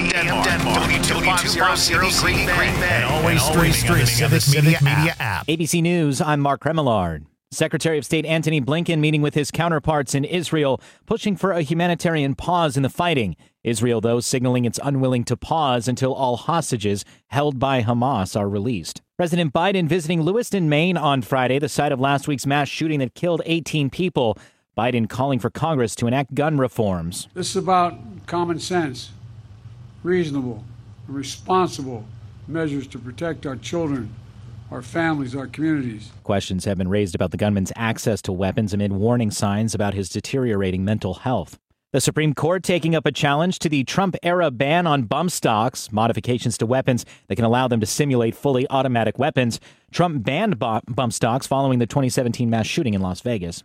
Denmark. W250 Green Bay. And always streaming on the Civic Media app. ABC News, I'm Mark Remillard. Secretary of State Antony Blinken meeting with his counterparts in Israel, pushing for a humanitarian pause in the fighting. Israel, though, signaling it's unwilling to pause until all hostages held by Hamas are released. President Biden visiting Lewiston, Maine on Friday, the site of last week's mass shooting that killed 18 people. Biden calling for Congress to enact gun reforms. This is about common sense, reasonable, and responsible measures to protect our children, our families, our communities. Questions have been raised about the gunman's access to weapons amid warning signs about his deteriorating mental health. The Supreme Court taking up a challenge to the Trump-era ban on bump stocks, modifications to weapons that can allow them to simulate fully automatic weapons. Trump banned bump stocks following the 2017 mass shooting in Las Vegas.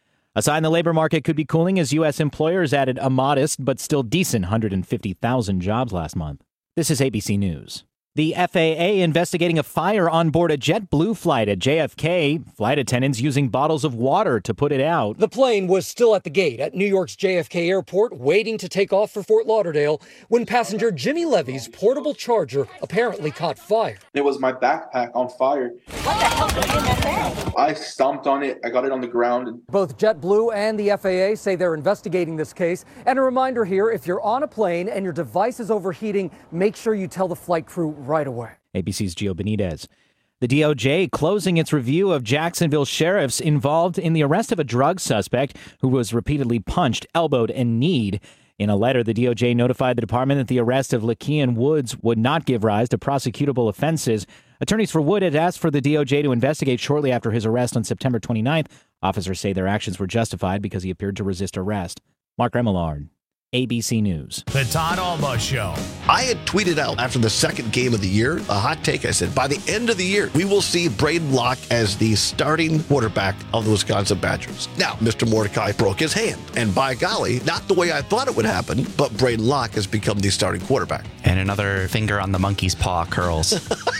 A sign the labor market could be cooling as U.S. employers added a modest but still decent 150,000 jobs last month. This is ABC News. The FAA investigating a fire on board a JetBlue flight at JFK. Flight attendants using bottles of water to put it out. The plane was still at the gate at New York's JFK Airport, waiting to take off for Fort Lauderdale, when passenger Jimmy Levy's portable charger apparently caught fire. It was my backpack on fire. What the hell did you do in that bag? I stomped on it. I got it on the ground. Both JetBlue and the FAA say they're investigating this case. And a reminder here, if you're on a plane and your device is overheating, make sure you tell the flight crew right away. ABC's Gio Benitez. The DOJ closing its review of Jacksonville sheriffs involved in the arrest of a drug suspect who was repeatedly punched, elbowed, and kneed. In a letter, the DOJ notified the department that the arrest of Lakean Woods would not give rise to prosecutable offenses. Attorneys for Wood had asked for the DOJ to investigate shortly after his arrest on September 29th. Officers say their actions were justified because he appeared to resist arrest. Mark Remillard, ABC News. The Todd Alba Show. I had tweeted out after the second game of the year, a hot take. I said, by the end of the year, we will see Braden Locke as the starting quarterback of the Wisconsin Badgers. Now, Mr. Mordecai broke his hand. And by golly, not the way I thought it would happen, but Braden Locke has become the starting quarterback. And another finger on the monkey's paw curls.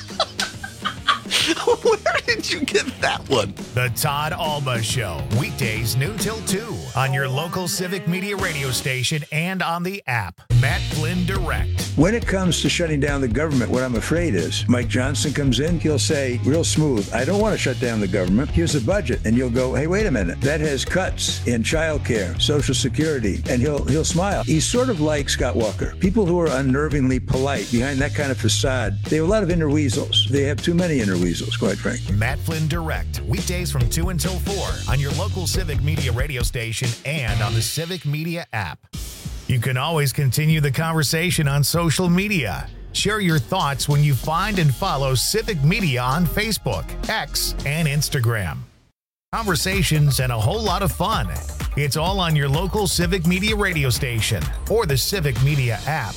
Where did you get that one? The Todd Alba Show. Weekdays noon till 2 on your local Civic Media radio station and on the app. Matt Flynn Direct. When it comes to shutting down the government, what I'm afraid is Mike Johnson comes in, he'll say real smooth, I don't want to shut down the government. Here's a budget. And you'll go, hey, wait a minute. That has cuts in childcare, Social Security. And he'll smile. He's sort of like Scott Walker. People who are unnervingly polite behind that kind of facade, they have a lot of inner weasels. They have too many inner weasels, quite frankly. Matt Flynn Direct. Weekdays from 2 until 4 on your local Civic Media radio station and on the Civic Media app. You can always continue the conversation on social media. Share your thoughts when you find and follow Civic Media on Facebook, X, and Instagram. Conversations and a whole lot of fun. It's all on your local Civic Media radio station or the Civic Media app.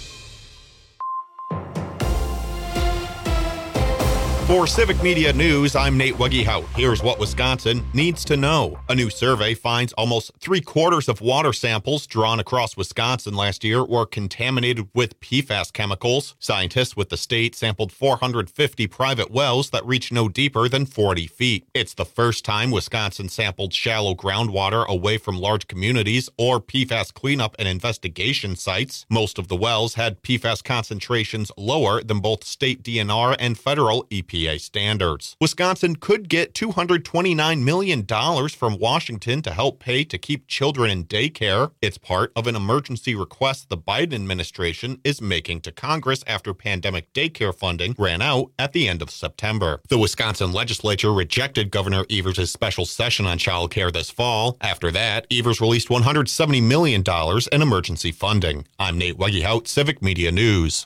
For Civic Media News, I'm Nate Weggehout. Here's what Wisconsin needs to know. A new survey finds almost 3/4 of water samples drawn across Wisconsin last year were contaminated with PFAS chemicals. Scientists with the state sampled 450 private wells that reach no deeper than 40 feet. It's the first time Wisconsin sampled shallow groundwater away from large communities or PFAS cleanup and investigation sites. Most of the wells had PFAS concentrations lower than both state DNR and federal EPA standards. Wisconsin could get $229 million from Washington to help pay to keep children in daycare. It's part of an emergency request the Biden administration is making to Congress after pandemic daycare funding ran out at the end of September. The Wisconsin legislature rejected Governor Evers' special session on childcare this fall. After that, Evers released $170 million in emergency funding. I'm Nate Weggehout, Civic Media News.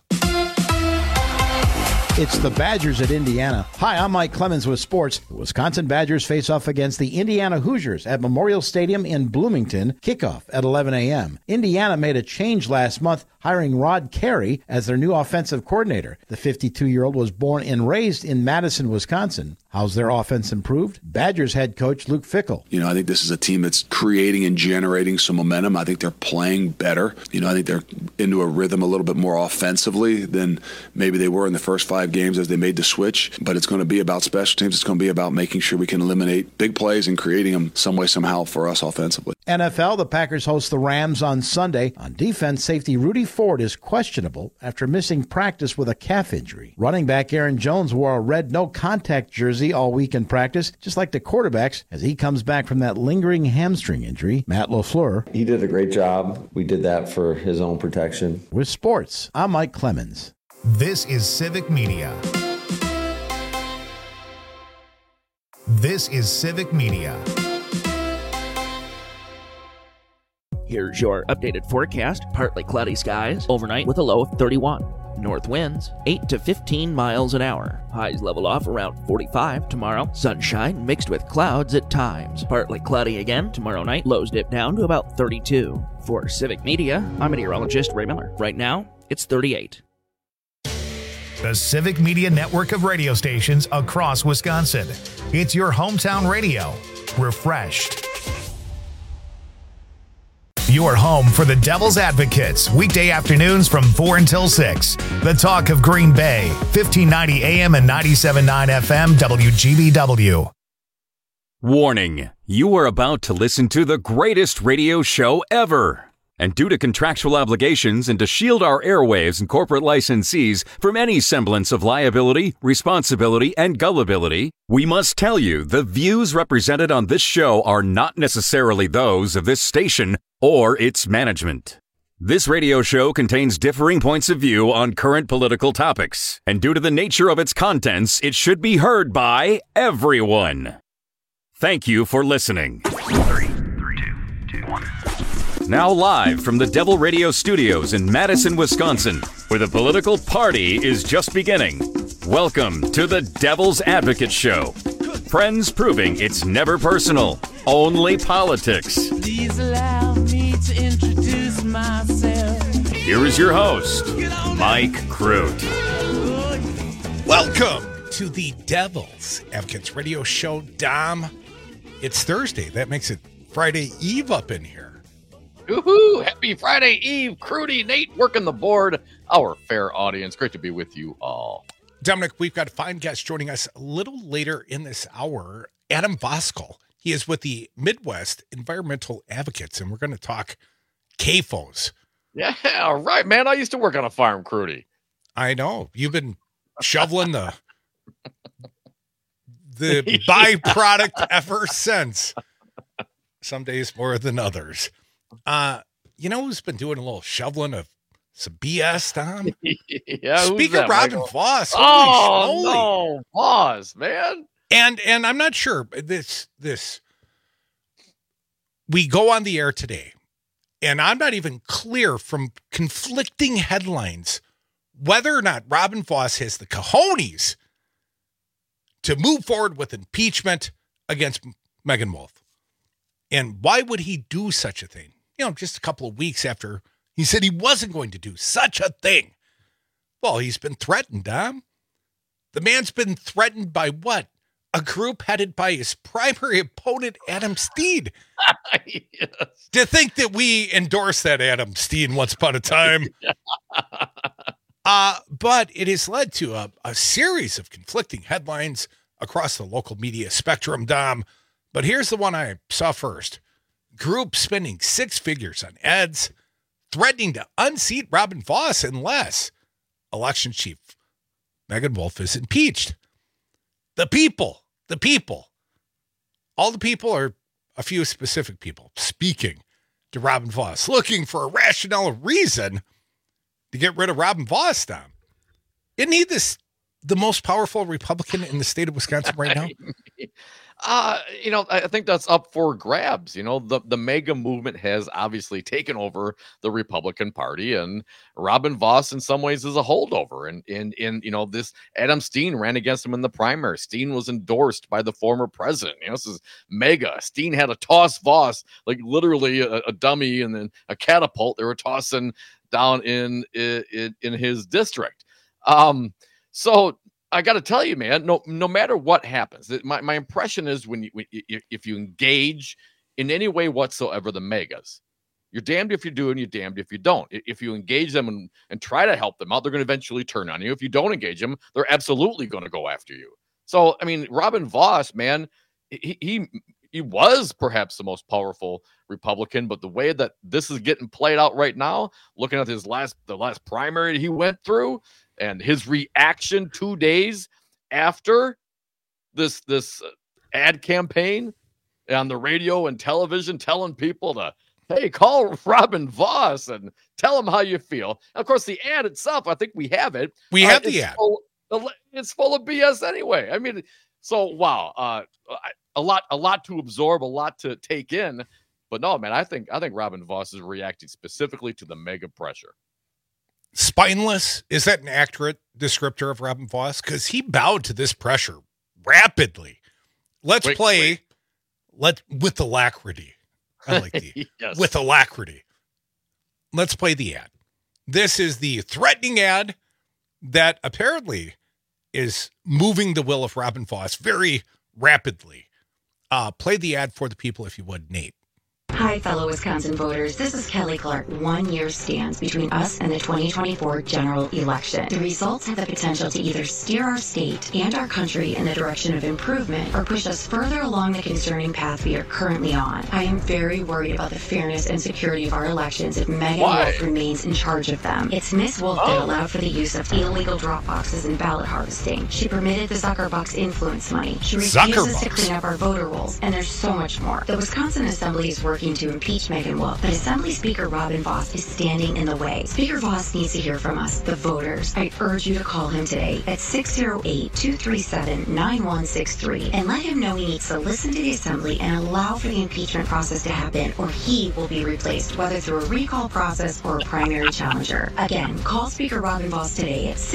It's the Badgers at Indiana. Hi, I'm Mike Clemens with sports. The Wisconsin Badgers face off against the Indiana Hoosiers at Memorial Stadium in Bloomington. Kickoff at 11 a.m. Indiana made a change last month, hiring Rod Carey as their new offensive coordinator. The 52-year-old was born and raised in Madison, Wisconsin. How's their offense improved? Badgers head coach Luke Fickell. I think this is a team that's creating and generating some momentum. I think they're playing better. I think they're into a rhythm a little bit more offensively than maybe they were in the first 5 games as they made the switch. But it's going to be about special teams. It's going to be about making sure we can eliminate big plays and creating them some way, somehow for us offensively. NFL, the Packers host the Rams on Sunday. On defense, safety Rudy Ford is questionable after missing practice with a calf injury. Running back Aaron Jones wore a red no-contact jersey all week in practice, just like the quarterbacks, as he comes back from that lingering hamstring injury. Matt LaFleur. He did a great job. We did that for his own protection. With sports, I'm Mike Clemens. This is Civic Media. This is Civic Media. Here's your updated forecast. Partly cloudy skies overnight with a low of 31. North winds 8 to 15 miles an hour. Highs level off around 45 tomorrow. Sunshine mixed with clouds at times. Partly cloudy again tomorrow night. Lows dip down to about 32. For Civic Media, I'm meteorologist Ray Miller. Right now, it's 38. The Civic Media network of radio stations across Wisconsin. It's your hometown radio. Refreshed. Your home for the Devil's Advocates, weekday afternoons from 4 until 6. The talk of Green Bay, 1590 AM and 97.9 FM, WGBW. Warning, you are about to listen to the greatest radio show ever. And due to contractual obligations and to shield our airwaves and corporate licensees from any semblance of liability, responsibility, and gullibility, we must tell you the views represented on this show are not necessarily those of this station or its management. This radio show contains differing points of view on current political topics, and due to the nature of its contents, it should be heard by everyone. Thank you for listening. 3, 2, 1. Now live from the Devil Radio Studios in Madison, Wisconsin, where the political party is just beginning. Welcome to the Devil's Advocate Show. Friends proving it's never personal, only politics. Please allow me to introduce myself. Here is your host, Mike Crute. Welcome to the Devil's Advocates Radio Show, Dom. It's Thursday. That makes it Friday Eve up in here. Woohoo! Happy Friday Eve, Crudy, Nate, working the board, our fair audience. Great to be with you all. Dominic, we've got a fine guest joining us a little later in this hour, Adam Voskuhl. He is with the Midwest Environmental Advocates, and we're going to talk CAFOs. Yeah, right, man. I used to work on a farm, Crudy. I know. You've been shoveling the byproduct ever since. Some days more than others. You know who's been doing a little shoveling of some BS, Tom? Yeah, Speaker Robin Voss. Oh, no, Voss, man. And I'm not sure this we go on the air today, and I'm not even clear from conflicting headlines whether or not Robin Voss has the cojones to move forward with impeachment against Megan Wolf. And why would he do such a thing? You know, just a couple of weeks after he said he wasn't going to do such a thing. Well, he's been threatened, Dom. The man's been threatened by what? A group headed by his primary opponent, Adam Steen. Yes. To think that we endorsed that Adam Steen once upon a time. But it has led to a series of conflicting headlines across the local media spectrum, Dom. But here's the one I saw first. Group spending 6 figures on ads, threatening to unseat Robin Voss unless election chief Megan Wolf is impeached. The people, all the people are a few specific people speaking to Robin Voss, looking for a rationale, reason to get rid of Robin Voss, Tom. Isn't he the most powerful Republican in the state of Wisconsin right now? I think that's up for grabs. You know, the MAGA movement has obviously taken over the Republican Party, and Robin Voss in some ways is a holdover. And this Adam Steen ran against him in the primary. Steen was endorsed by the former president. You know, this is MAGA. Steen had to toss Voss, like literally a dummy and then a catapult. They were tossing down in his district. So I got to tell you, man, no matter what happens, my impression is if you engage in any way whatsoever the MAGAs, you're damned if you do and you're damned if you don't. If you engage them and try to help them out, they're going to eventually turn on you. If you don't engage them, they're absolutely going to go after you. So, I mean, Robin Voss, man, he he was perhaps the most powerful Republican, but the way that this is getting played out right now, looking at the last primary he went through and his reaction 2 days after this ad campaign on the radio and television telling people to, hey, call Robin Vos and tell him how you feel. And of course, the ad itself, I think we have it. We have the ad. It's full of BS anyway. I mean, so wow, a lot to absorb, a lot to take in. But no, man, I think Robin Vos is reacting specifically to the mega pressure. Spineless, is that an accurate descriptor of Robin Vos? Because he bowed to this pressure rapidly. Let's play with alacrity. I like the yes. With alacrity. Let's play the ad. This is the threatening ad that apparently is moving the will of Robin Vos very rapidly. Play the ad for the people, if you would, Nate. Hi, fellow Wisconsin voters. This is Kelly Clark. 1 year stands between us and the 2024 general election. The results have the potential to either steer our state and our country in the direction of improvement or push us further along the concerning path we are currently on. I am very worried about the fairness and security of our elections if Megan Wolf remains in charge of them. It's Miss Wolf that allowed for the use of illegal drop boxes and ballot harvesting. She permitted the Zuckerbox influence money. She refuses to clean up our voter rolls, and there's so much more. The Wisconsin Assembly is working to impeach Megan Wolf, but Assembly Speaker Robin Vos is standing in the way. Speaker Vos needs to hear from us, the voters. I urge you to call him today at 608-237-9163 and let him know he needs to listen to the Assembly and allow for the impeachment process to happen, or he will be replaced, whether through a recall process or a primary challenger. Again, call Speaker Robin Vos today at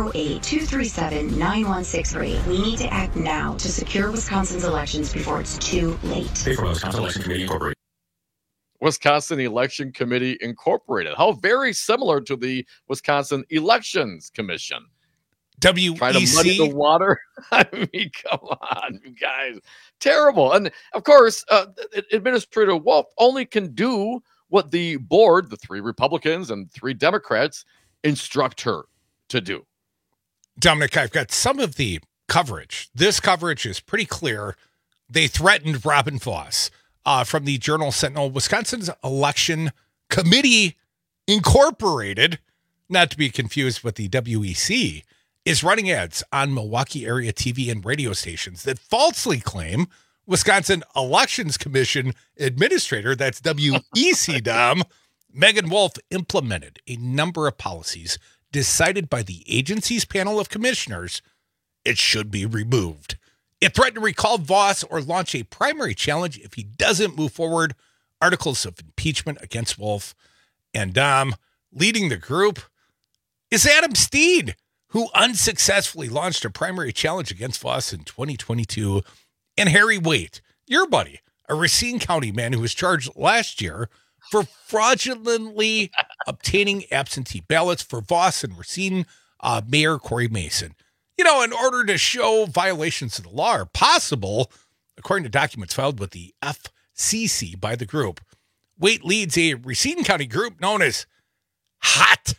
608-237-9163. We need to act now to secure Wisconsin's elections before it's too late. Pay for Wisconsin Election Committee Incorporated. Wisconsin Election Committee Incorporated. How very similar to the Wisconsin Elections Commission. WEC? Trying to muddy the water. I mean, come on, you guys. Terrible. And of course, Administrator Wolf only can do what the board, the 3 Republicans and 3 Democrats, instruct her to do. Dominic, I've got some of the coverage. This coverage is pretty clear. They threatened Robin Vos. From the Journal-Sentinel, Wisconsin's Election Committee Incorporated, not to be confused with the WEC, is running ads on Milwaukee area TV and radio stations that falsely claim Wisconsin Elections Commission Administrator, that's WEC, Dom, Megan Wolf implemented a number of policies decided by the agency's panel of commissioners. It should be removed. It threatened to recall Vos or launch a primary challenge if he doesn't move forward articles of impeachment against Wolf. And leading the group is Adam Steen, who unsuccessfully launched a primary challenge against Vos in 2022. And Harry Waite, your buddy, a Racine County man who was charged last year for fraudulently obtaining absentee ballots for Vos and Racine Mayor Corey Mason. You know, in order to show violations of the law are possible, according to documents filed with the FCC by the group. Waite leads a Racine County group known as HOT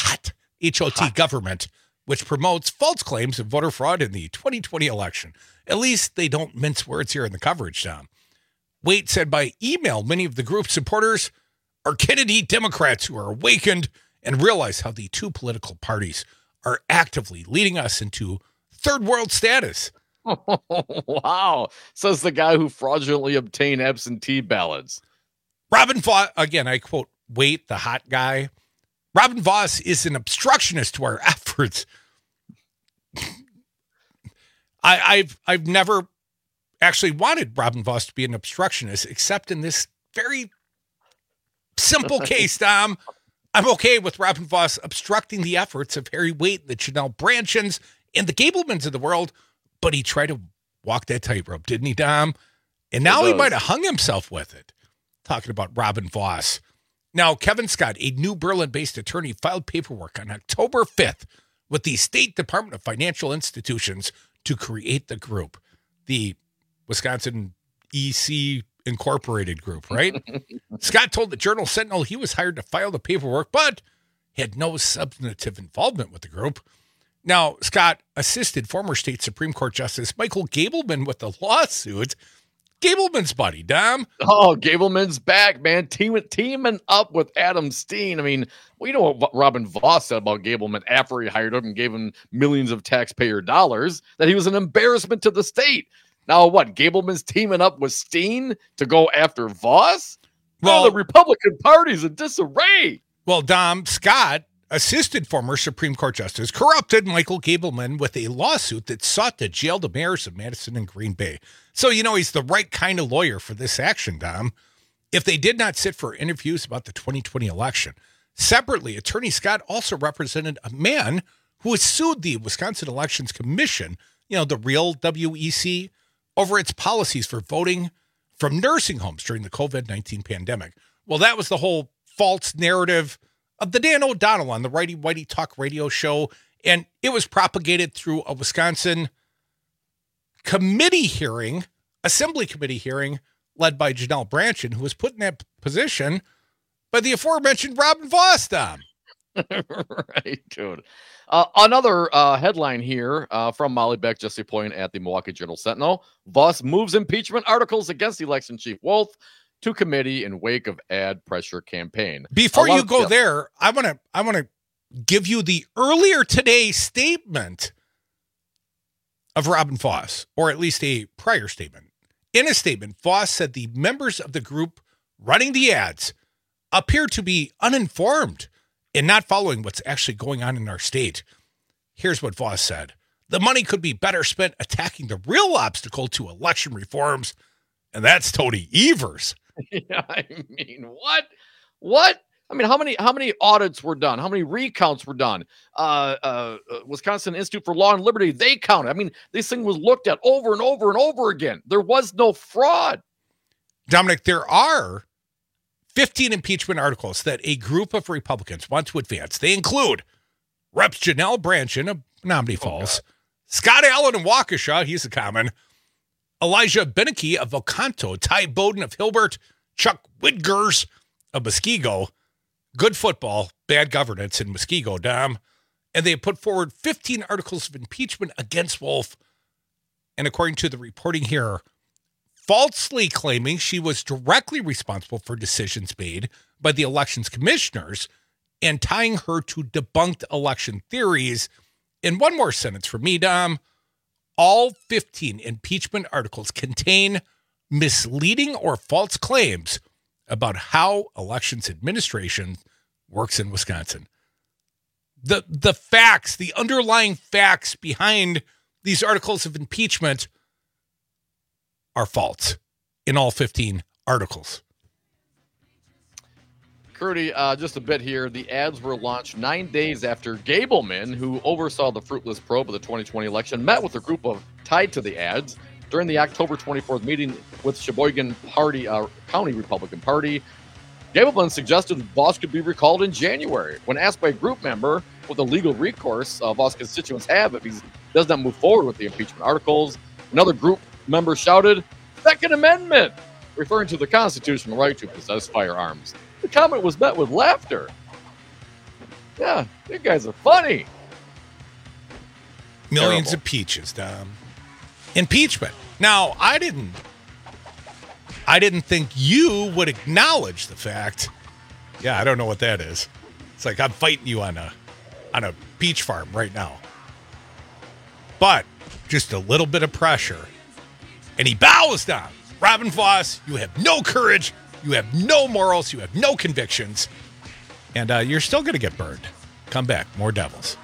Government, which promotes false claims of voter fraud in the 2020 election. At least they don't mince words here in the coverage, Tom. Waite said by email, many of the group's supporters are Kennedy Democrats who are awakened and realize how the 2 political parties are actively leading us into third world status. Wow. Says the guy who fraudulently obtained absentee ballots. Robin Vos, again, I quote Waite, the hot guy. Robin Vos is an obstructionist to our efforts. I've never actually wanted Robin Vos to be an obstructionist, except in this very simple case, Dom. I'm okay with Robin Vos obstructing the efforts of Harry Waite, the Janelle Branchens, and the Gablemans of the world, but he tried to walk that tightrope, didn't he, Dom? And now he might have hung himself with it. Talking about Robin Vos. Now, Kevin Scott, a New Berlin-based attorney, filed paperwork on October 5th with the State Department of Financial Institutions to create the group, the Wisconsin EC Incorporated group, right? Scott told the Journal-Sentinel he was hired to file the paperwork, but had no substantive involvement with the group. Now, Scott assisted former state Supreme Court Justice Michael Gableman with the lawsuit Gableman's buddy, Dom. Oh, Gableman's back, man. Teaming up with Adam Steen. I mean, we know what Robin Voss said about Gableman after he hired him and gave him millions of taxpayer dollars, that he was an embarrassment to the state. Now what? Gableman's teaming up with Steen to go after Voss? Well, the Republican Party's in disarray. Well, Dom, Scott assisted former Supreme Court Justice corrupted Michael Gableman with a lawsuit that sought to jail the mayors of Madison and Green Bay. So, he's the right kind of lawyer for this action, Dom. If they did not sit for interviews about the 2020 election. Separately, Attorney Scott also represented a man who has sued the Wisconsin Elections Commission, the real WEC, over its policies for voting from nursing homes during the COVID-19 pandemic. Well, that was the whole false narrative of the Dan O'Donnell on the Righty Whitey Talk radio show, and it was propagated through a Wisconsin assembly committee hearing led by Janelle Brandtjen, who was put in that position by the aforementioned Robin Voss, Dom. Right, dude. Another headline here from Molly Beck, Jesse Point at the Milwaukee Journal-Sentinel. Voss moves impeachment articles against election chief Wolf to committee in wake of ad pressure campaign. Before you go there, I want to give you the earlier today statement of Robin Voss, or at least a prior statement. In a statement, Voss said the members of the group running the ads appear to be uninformed and not following what's actually going on in our state. Here's what Voss said. The money could be better spent attacking the real obstacle to election reforms, and that's Tony Evers. Yeah, I mean, what? I mean, how many audits were done? How many recounts were done? Wisconsin Institute for Law and Liberty, they counted. I mean, this thing was looked at over and over and over again. There was no fraud. Dominic, there are 15 impeachment articles that a group of Republicans want to advance. They include Reps Janelle Brandtjen of Menominee Falls, Scott Allen of Waukesha, he's a common, Elijah Beneke of Oconto, Ty Bowden of Hilbert, Chuck Widgers of Muskego, good football, bad governance in Muskego, Dom. And they have put forward 15 articles of impeachment against Wolf. And according to the reporting here, falsely claiming she was directly responsible for decisions made by the elections commissioners and tying her to debunked election theories. And one more sentence from me, Dom. All 15 impeachment articles contain misleading or false claims about how elections administration works in Wisconsin. The facts, the underlying facts behind these articles of impeachment are false in all 15 articles. Curdy, just a bit here. The ads were launched 9 days after Gableman, who oversaw the fruitless probe of the 2020 election, met with a group tied to the ads during the October 24th meeting with Sheboygan County Republican Party. Gableman suggested Voss could be recalled in January. When asked by a group member what the legal recourse Voss constituents have if he does not move forward with the impeachment articles, another group member shouted, "Second Amendment," referring to the constitutional right to possess firearms. The comment was met with laughter. Yeah, you guys are funny. Millions of peaches, Dom. Impeachment. Now, I didn't think you would acknowledge the fact. Yeah, I don't know what that is. It's like I'm fighting you on a peach farm right now. But just a little bit of pressure. And he bows down. Robin Voss, you have no courage. You have no morals. You have no convictions. And you're still going to get burned. Come back. More Devils.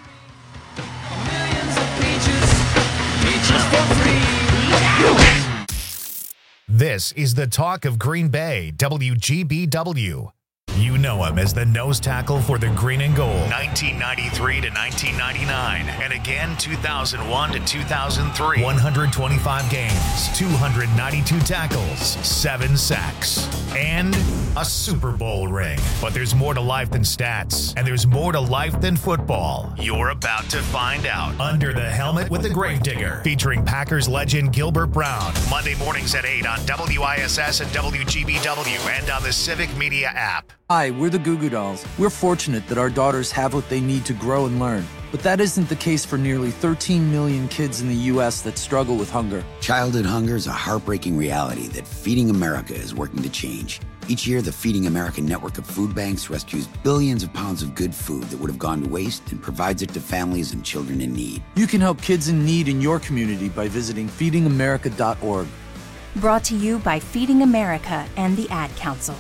This is the talk of Green Bay, WGBW. You know him as the nose tackle for the Green and Gold, 1993 to 1999, and again 2001 to 2003. 125 games, 292 tackles, 7 sacks, and a Super Bowl ring. But there's more to life than stats, and there's more to life than football. You're about to find out. Under the Helmet with the Gravedigger, featuring Packers legend Gilbert Brown. Monday mornings at 8 on WISS and WGBW, and on the Civic Media app. Hi, we're the Goo Goo Dolls. We're fortunate that our daughters have what they need to grow and learn. But that isn't the case for nearly 13 million kids in the U.S. that struggle with hunger. Childhood hunger is a heartbreaking reality that Feeding America is working to change. Each year, the Feeding America network of food banks rescues billions of pounds of good food that would have gone to waste and provides it to families and children in need. You can help kids in need in your community by visiting feedingamerica.org. Brought to you by Feeding America and the Ad Council.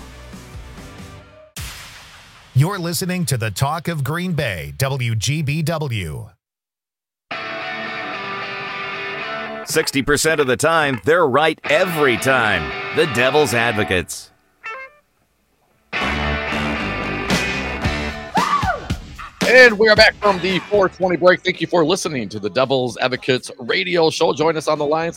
You're listening to the Talk of Green Bay, WGBW. 60% of the time, they're right every time. The Devil's Advocates. And we are back from the 420 break. Thank you for listening to the Devil's Advocates radio show. Join us on the lines,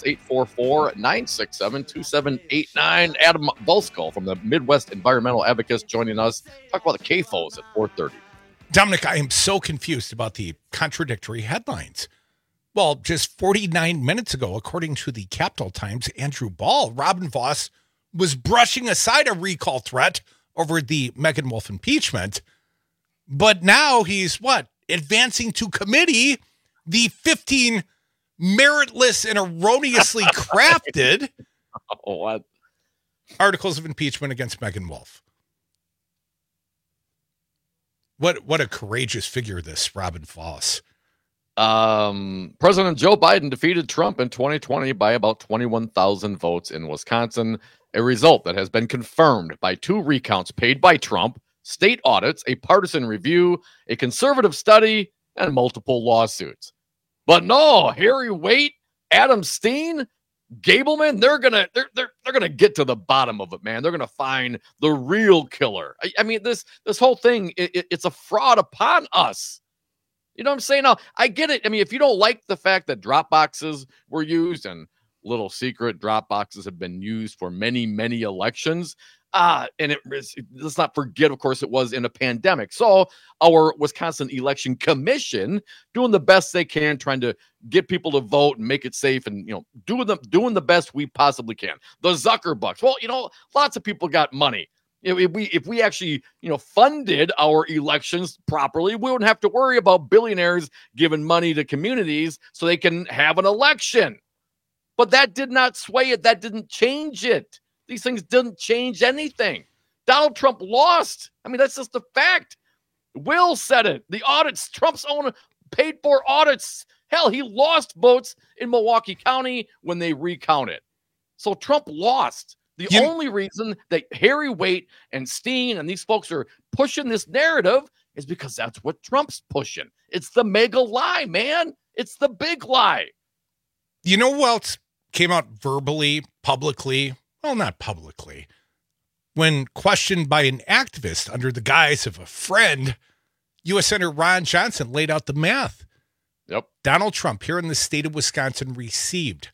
844-967-2789. Adam Volsko from the Midwest Environmental Advocates joining us. Talk about the CAFOs at 4:30. Dominic, I am so confused about the contradictory headlines. Well, just 49 minutes ago, according to the Capital Times, Andrew Ball, Robin Vos was brushing aside a recall threat over the Megan Wolf impeachment. But now he's advancing to committee the 15 meritless and erroneously crafted articles of impeachment against Megan Wolf. What a courageous figure, this Robin Vos. President Joe Biden defeated Trump in 2020 by about 21,000 votes in Wisconsin, a result that has been confirmed by 2 recounts paid by Trump, state audits, a partisan review, a conservative study, and multiple lawsuits. But no, Harry Waite, Adam Steen, Gableman, they're gonna get to the bottom of it, man. They're gonna find the real killer. I mean, this whole thing, it's a fraud upon us. You know what I'm saying? Now, I get it. I mean, if you don't like the fact that drop boxes were used, and little secret, drop boxes have been used for many, many elections. And let's not forget, of course, it was in a pandemic. So our Wisconsin Election Commission doing the best they can, trying to get people to vote and make it safe, and doing the best we possibly can. The Zuckerbucks. Well, lots of people got money. If we actually funded our elections properly, we wouldn't have to worry about billionaires giving money to communities so they can have an election. But that did not sway it. That didn't change it. These things didn't change anything. Donald Trump lost. I mean, that's just a fact. Will said it. The audits, Trump's own paid for audits. Hell, he lost votes in Milwaukee County when they recounted. So Trump lost. The only reason that Harry Waite and Steen and these folks are pushing this narrative is because that's what Trump's pushing. It's the mega lie, man. It's the big lie. You know who else came out verbally, publicly? Well, not publicly. When questioned by an activist under the guise of a friend, U.S. Senator Ron Johnson laid out the math. Yep. Donald Trump here in the state of Wisconsin received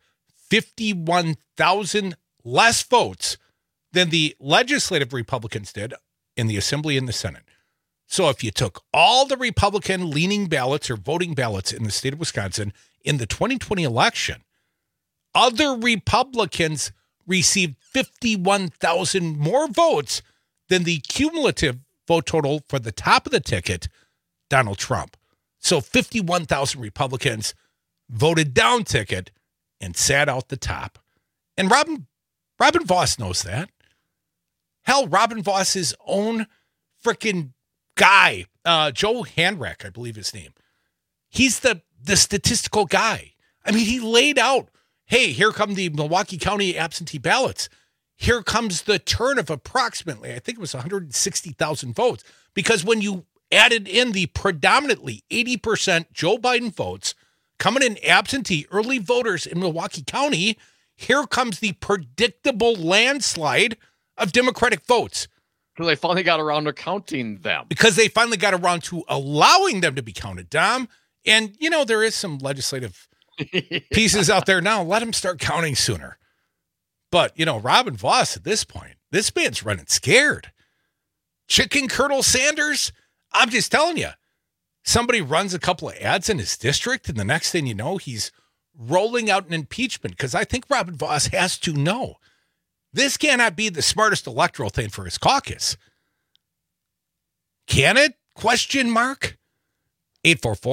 51,000 less votes than the legislative Republicans did in the Assembly and the Senate. So if you took all the Republican-leaning ballots or voting ballots in the state of Wisconsin in the 2020 election, other Republicans received 51,000 more votes than the cumulative vote total for the top of the ticket, Donald Trump. So 51,000 Republicans voted down ticket and sat out the top. And Robin Vos knows that. Hell, Robin Vos's own freaking guy, Joe Hanrack, I believe his name. He's the statistical guy. I mean, he laid out, hey, here come the Milwaukee County absentee ballots. Here comes the turn of approximately, I think it was 160,000 votes. Because when you added in the predominantly 80% Joe Biden votes coming in absentee early voters in Milwaukee County, here comes the predictable landslide of Democratic votes. Because they finally got around to counting them. Because they finally got around to allowing them to be counted, Dom. And, there is some legislative pieces out there now. Let them start counting sooner. But, Robin Vos at this point, this man's running scared. Chicken Colonel Sanders, I'm just telling you, somebody runs a couple of ads in his district, and the next thing you know, he's rolling out an impeachment, because I think Robin Vos has to know this cannot be the smartest electoral thing for his caucus. Can it? Question mark. 844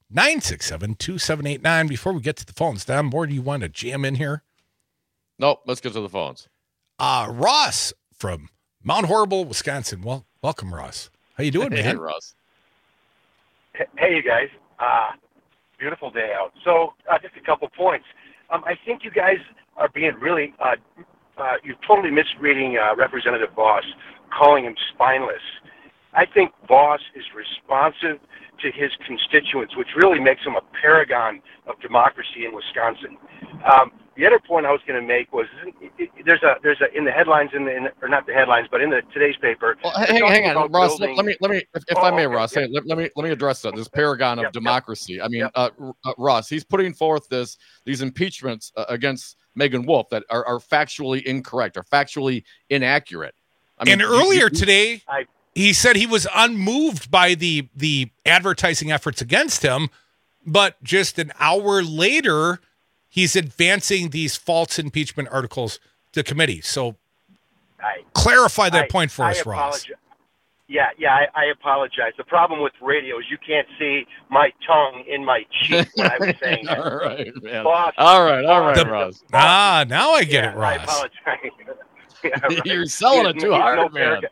967-2789. Before we get to the phones, Don, more do you want to jam in here? Nope, let's get to the phones. Ross from Mount Horrible, Wisconsin. Well, welcome, Ross. How you doing, man? Hey, Ross. Hey, you guys. Beautiful day out. So just a couple points. I think you guys are being really, you're totally misreading Representative Voss, calling him spineless. I think Voss is responsive to his constituents, which really makes him a paragon of democracy in Wisconsin. The other point I was going to make was there's a in the headlines or not the headlines, but in the today's paper. Well, hang on, Ross. Let me if I may, Ross. Hey, let me address that. This paragon of democracy. I mean, Ross, he's putting forth these impeachments against Megan Wolf that are factually incorrect, are factually inaccurate. I mean, and earlier today, he said he was unmoved by the advertising efforts against him, but just an hour later, he's advancing these false impeachment articles to committee. So clarify that point for us, Ross. I apologize. The problem with radio is you can't see my tongue in my cheek when I was saying that. All right, man. Boss, all right, Ross. Now I get it, Ross. I apologize. You're selling it too hard, man.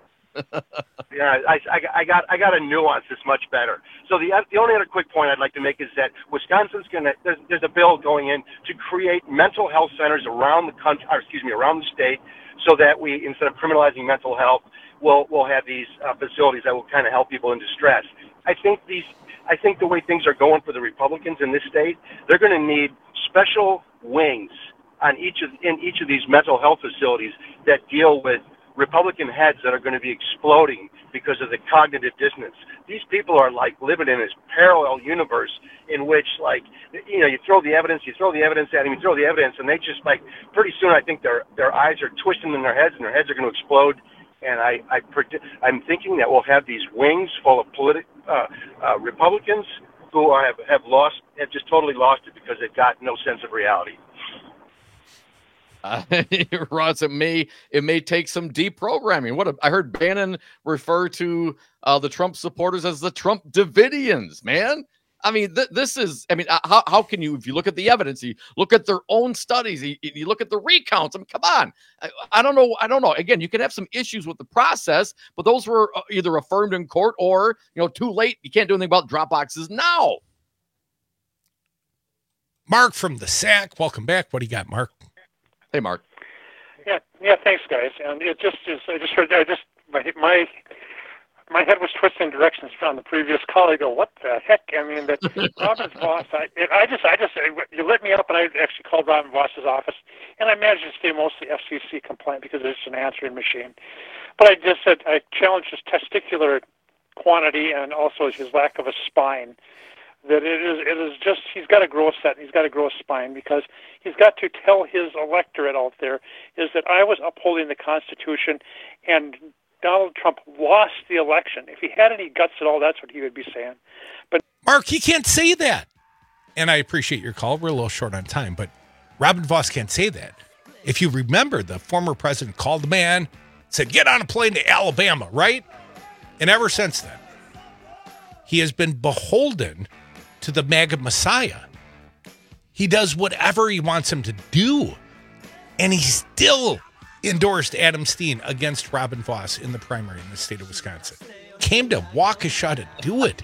I got to nuance this much better. So the only other quick point I'd like to make is that Wisconsin's there's a bill going in to create mental health centers around the country, around the state, so that we, instead of criminalizing mental health, we'll have these facilities that will kind of help people in distress. I think the way things are going for the Republicans in this state, they're going to need special wings in each of these mental health facilities that deal with Republican heads that are going to be exploding because of the cognitive dissonance. These people are like living in this parallel universe in which, like, you throw the evidence at them, and they just, like, pretty soon I think their eyes are twisting in their heads, and their heads are going to explode. And I'm thinking that we'll have these wings full of Republicans who have just totally lost it because they've got no sense of reality. Ross, it may take some deprogramming. I heard Bannon refer to the Trump supporters as the Trump Davidians, man. I mean, this is, how can you, if you look at the evidence, you look at their own studies, you look at the recounts, come on. I don't know. Again, you can have some issues with the process, but those were either affirmed in court or, too late. You can't do anything about drop boxes now. Mark from the SAC, welcome back. What do you got, Mark? Hey, Mark. Yeah. Thanks, guys. And it just is. I just heard. My head was twisting directions from the previous call. I go, what the heck? I mean, that Robin Voss. You lit me up, and I actually called Robin Voss's office, and I managed to stay mostly FCC compliant because it's an answering machine. But I just said I challenged his testicular quantity and also his lack of a spine. That it is just, he's got to grow a set, he's got to grow a spine, because he's got to tell his electorate out there is that I was upholding the Constitution and Donald Trump lost the election. If he had any guts at all, that's what he would be saying. But Mark, he can't say that. And I appreciate your call. We're a little short on time, but Robin Voss can't say that. If you remember, the former president called the man, said, get on a plane to Alabama, right? And ever since then, he has been beholden to the MAGA Messiah. He does whatever he wants him to do. And he still endorsed Adam Steen against Robin Voss in the primary in the state of Wisconsin. Came to Waukesha to do it.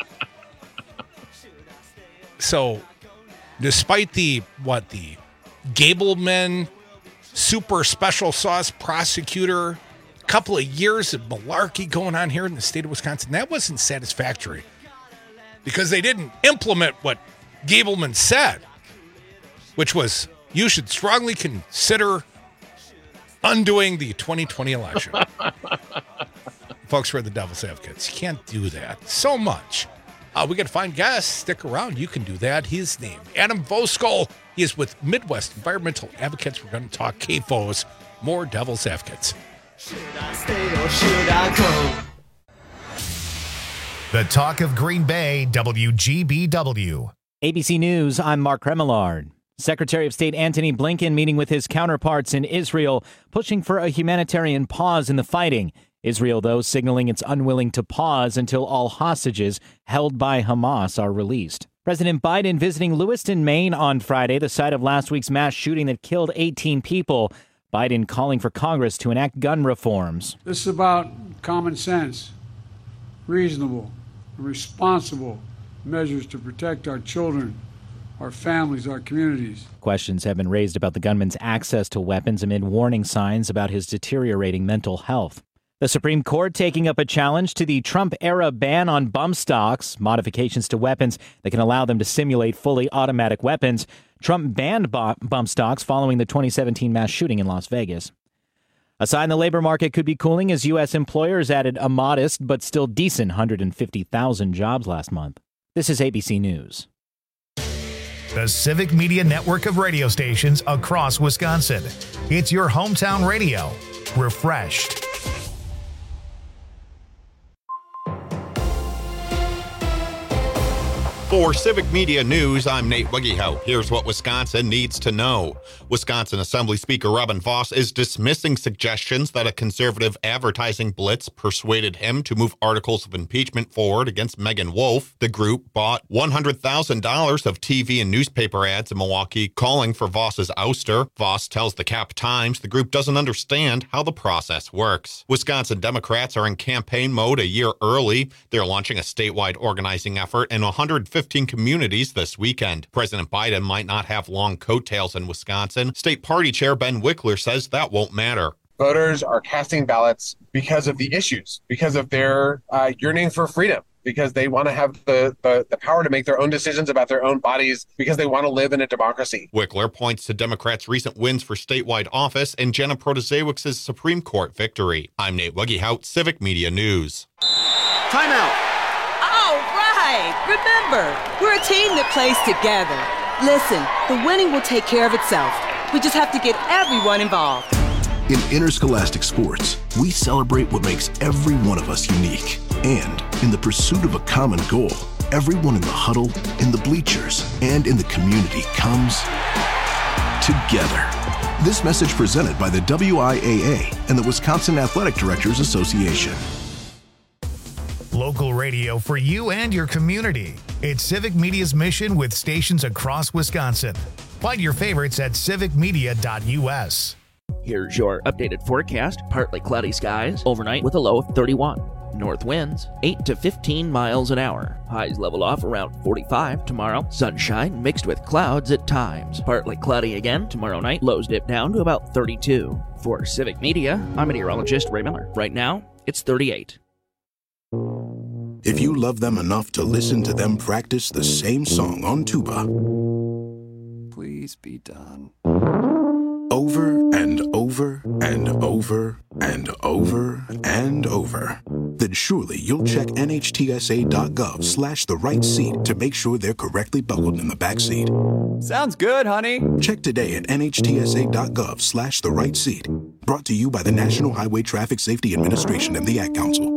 So, despite the Gableman super special sauce prosecutor, a couple of years of malarkey going on here in the state of Wisconsin, that wasn't satisfactory. Because they didn't implement what Gableman said, which was you should strongly consider undoing the 2020 election. Folks, we're the devil's advocates. You can't do that. So much. We got to find guests. Stick around. You can do that. His name, Adam Voskuhl. He is with Midwest Environmental Advocates. We're going to talk KFOS, more devil's advocates. Should I stay or should I go? The Talk of Green Bay, WGBW. ABC News, I'm Mark Remillard. Secretary of State Antony Blinken meeting with his counterparts in Israel, pushing for a humanitarian pause in the fighting. Israel, though, signaling it's unwilling to pause until all hostages held by Hamas are released. President Biden visiting Lewiston, Maine on Friday, the site of last week's mass shooting that killed 18 people. Biden calling for Congress to enact gun reforms. This is about common sense, reasonable, and responsible measures to protect our children, our families, our communities. Questions have been raised about the gunman's access to weapons amid warning signs about his deteriorating mental health. The Supreme Court taking up a challenge to the Trump-era ban on bump stocks, modifications to weapons that can allow them to simulate fully automatic weapons. Trump banned bump stocks following the 2017 mass shooting in Las Vegas. A sign the labor market could be cooling as U.S. employers added a modest but still decent 150,000 jobs last month. This is ABC News. The Civic Media network of radio stations across Wisconsin. It's your hometown radio. Refreshed. For Civic Media News, I'm Nate Wiggyhout. Here's what Wisconsin needs to know. Wisconsin Assembly Speaker Robin Vos is dismissing suggestions that a conservative advertising blitz persuaded him to move articles of impeachment forward against Megan Wolfe. The group bought $100,000 of TV and newspaper ads in Milwaukee calling for Vos's ouster. Vos tells the Cap Times the group doesn't understand how the process works. Wisconsin Democrats are in campaign mode a year early. They're launching a statewide organizing effort in 115 communities this weekend. President Biden might not have long coattails in Wisconsin. State Party Chair Ben Wickler says that won't matter. Voters are casting ballots because of the issues, because of their yearning for freedom, because they want to have the power to make their own decisions about their own bodies, because they want to live in a democracy. Wickler points to Democrats' recent wins for statewide office and Jenna Protasiewicz's Supreme Court victory. I'm Nate Wiggyhout, Civic Media News. Timeout. All right. Remember, we're a team that plays together. Listen, the winning will take care of itself. We just have to get everyone involved. In interscholastic sports, we celebrate what makes every one of us unique. And in the pursuit of a common goal, everyone in the huddle, in the bleachers, and in the community comes together. This message presented by the WIAA and the Wisconsin Athletic Directors Association. Local radio for you and your community. It's Civic Media's mission with stations across Wisconsin. Find your favorites at civicmedia.us. Here's your updated forecast. Partly cloudy skies overnight with a low of 31. North winds 8 to 15 miles an hour. Highs level off around 45 tomorrow. Sunshine mixed with clouds at times. Partly cloudy again tomorrow night. Lows dip down to about 32. For Civic Media, I'm meteorologist Ray Miller. Right now, it's 38. If you love them enough to listen to them practice the same song on tuba, please be done. Over and over and over and over and over, then surely you'll check NHTSA.gov/the right seat to make sure they're correctly buckled in the back seat. Sounds good, honey. Check today at NHTSA.gov/the right seat. Brought to you by the National Highway Traffic Safety Administration and the Ad Council.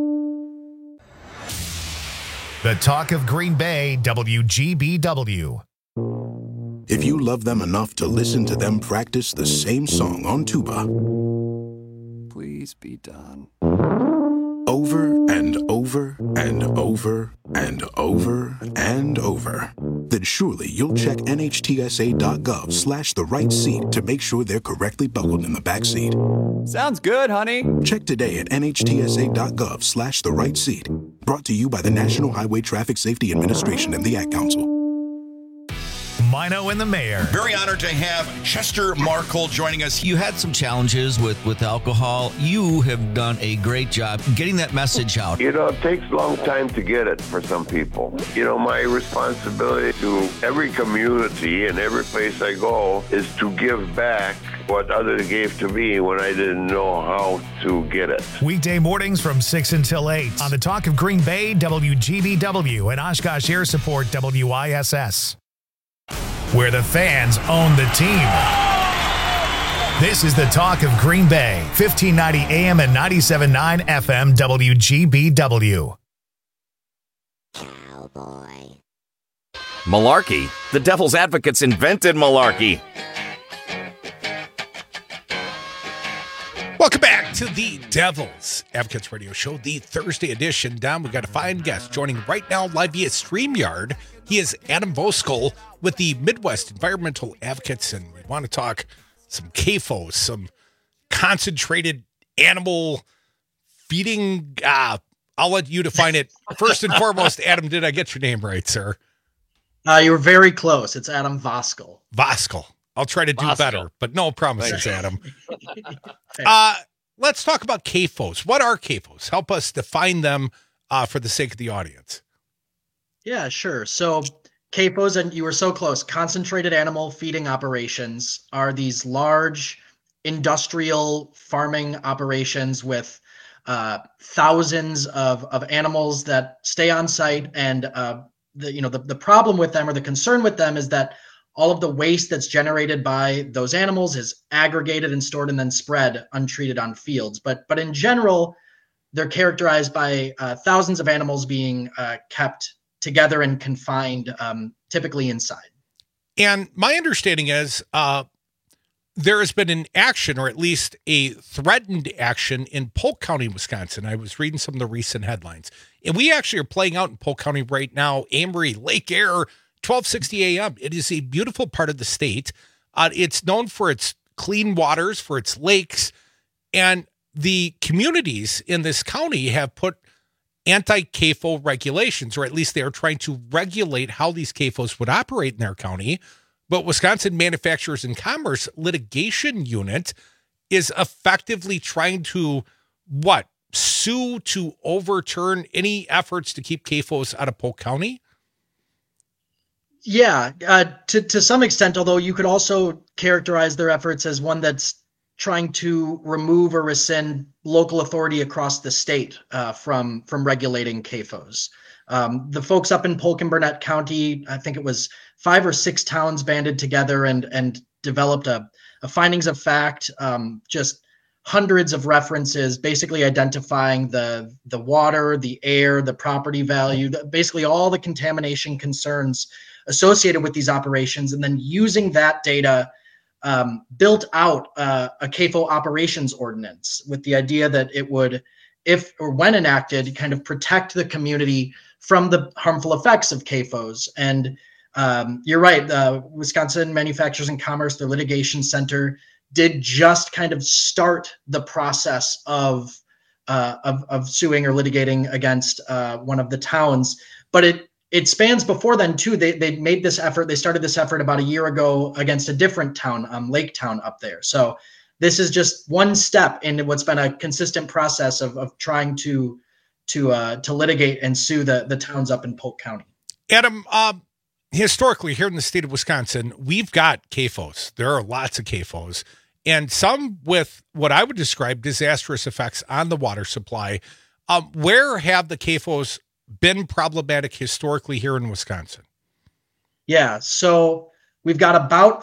The Talk of Green Bay, WGBW. If you love them enough to listen to them practice the same song on tuba, please be done. Over and over and over and over and over, then surely you'll check NHTSA.gov/the right seat to make sure they're correctly buckled in the back seat. Sounds good, honey. Check today at NHTSA.gov/the right seat. Brought to you by the National Highway Traffic Safety Administration and the Ad Council. Mino and the Mayor. Very honored to have Chester Markle joining us. You had some challenges with alcohol. You have done a great job getting that message out. You know, it takes a long time to get it for some people. You know, my responsibility to every community and every place I go is to give back what others gave to me when I didn't know how to get it. Weekday mornings from 6 until 8 on the Talk of Green Bay, WGBW, and Oshkosh Air Support, WISS. Where the fans own the team. This is the Talk of Green Bay, 1590 AM and 97.9 FM WGBW. Cowboy. Malarkey. The Devil's Advocates invented malarkey. Welcome back to the Devil's Advocates Radio Show, the Thursday edition. Don, we got a fine guest joining right now live via StreamYard. He is Adam Voskuil with the Midwest Environmental Advocates, and we want to talk some CAFOs, some concentrated animal feeding. I'll let you define it. First and foremost, Adam, did I get your name right, sir? You were very close. It's Adam Voskuil. Voskuil. I'll try to do better, but no promises, Adam. Let's talk about CAFOs. What are CAFOs? Help us define them for the sake of the audience. Yeah, sure. So CAFOs, and you were so close, concentrated animal feeding operations, are these large industrial farming operations with thousands of animals that stay on site. And the problem with them, or the concern with them, is that all of the waste that's generated by those animals is aggregated and stored and then spread untreated on fields. But in general, they're characterized by thousands of animals being kept together and confined, typically inside. And my understanding is there has been an action, or at least a threatened action, in Polk County, Wisconsin. I was reading some of the recent headlines. And we actually are playing out in Polk County right now, Amory, Lake Air, 1260 AM. It is a beautiful part of the state. It's known for its clean waters, for its lakes, and the communities in this county have put anti-CAFO regulations, or at least they are trying to regulate how these CAFOs would operate in their county. But Wisconsin Manufacturers and Commerce Litigation Unit is effectively trying to, sue to overturn any efforts to keep CAFOs out of Polk County? Yeah, to some extent, although you could also characterize their efforts as one that's trying to remove or rescind local authority across the state from regulating CAFOs. The folks up in Polk and Burnett County, I think it was 5 or 6 towns banded together and developed a findings of fact, just hundreds of references, basically identifying the water, the air, the property value, basically all the contamination concerns associated with these operations, and then using that data, built out a CAFO operations ordinance with the idea that it would, if or when enacted, kind of protect the community from the harmful effects of CAFOs. And you're right, the Wisconsin Manufacturers and Commerce, their litigation center, did just kind of start the process of suing or litigating against one of the towns, but it spans before then too. They made this effort. They started this effort about a year ago against a different town, Lake Town up there. So this is just one step in what's been a consistent process of trying to litigate and sue the towns up in Polk County. Adam, historically here in the state of Wisconsin, we've got CAFOs. There are lots of CAFOs, and some with what I would describe disastrous effects on the water supply. Where have the CAFOs been problematic historically here in Wisconsin? Yeah, so we've got about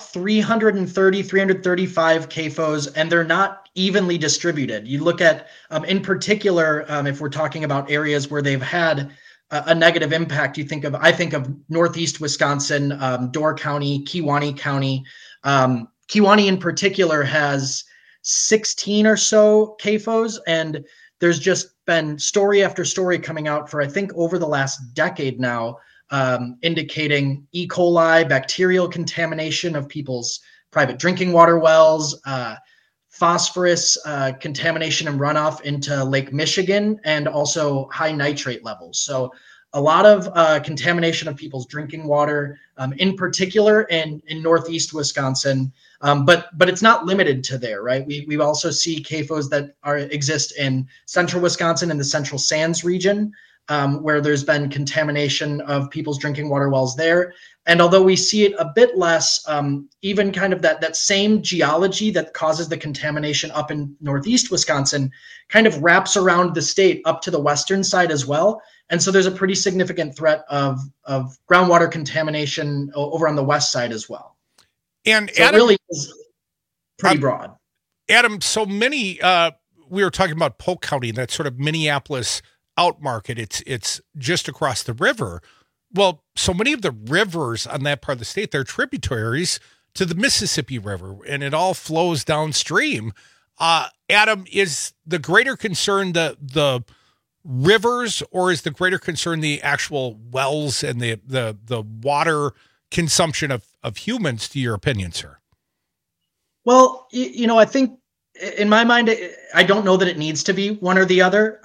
335 CAFOs, and they're not evenly distributed. You look at, in particular, if we're talking about areas where they've had a negative impact, I think of Northeast Wisconsin, Door County, Kewaunee County. Kewaunee in particular has 16 or so CAFOs, and there's just been story after story coming out for, I think, over the last decade now, indicating E. coli, bacterial contamination of people's private drinking water wells, phosphorus contamination and runoff into Lake Michigan, and also high nitrate levels. So a lot of contamination of people's drinking water, in particular in Northeast Wisconsin. But it's not limited to there, right? We also see CAFOs that exist in central Wisconsin and the Central Sands region, where there's been contamination of people's drinking water wells there. And although we see it a bit less, even kind of that same geology that causes the contamination up in Northeast Wisconsin kind of wraps around the state up to the western side as well. And so there's a pretty significant threat of groundwater contamination over on the west side as well. And so Adam, it really is pretty broad. Adam, so many, we were talking about Polk County, that sort of Minneapolis outmarket. It's just across the river. Well, so many of the rivers on that part of the state, they're tributaries to the Mississippi River, and it all flows downstream. Adam, is the greater concern the rivers, or is the greater concern the actual wells and the water consumption of humans, to your opinion, sir? Well, I think in my mind, I don't know that it needs to be one or the other.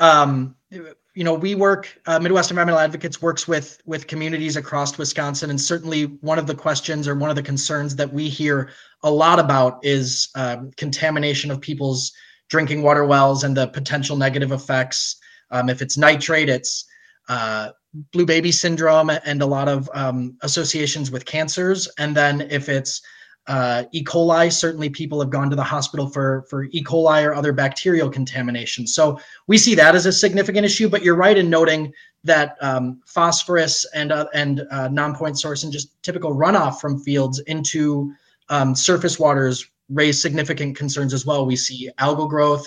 We work, Midwest Environmental Advocates works with communities across Wisconsin. And certainly one of the questions or one of the concerns that we hear a lot about is contamination of people's drinking water wells and the potential negative effects. If it's nitrate, it's blue baby syndrome and a lot of associations with cancers. And then if it's E. coli, certainly people have gone to the hospital for E. coli or other bacterial contamination. So we see that as a significant issue, but you're right in noting that phosphorus and non-point source and just typical runoff from fields into surface waters raise significant concerns as well. We see algal growth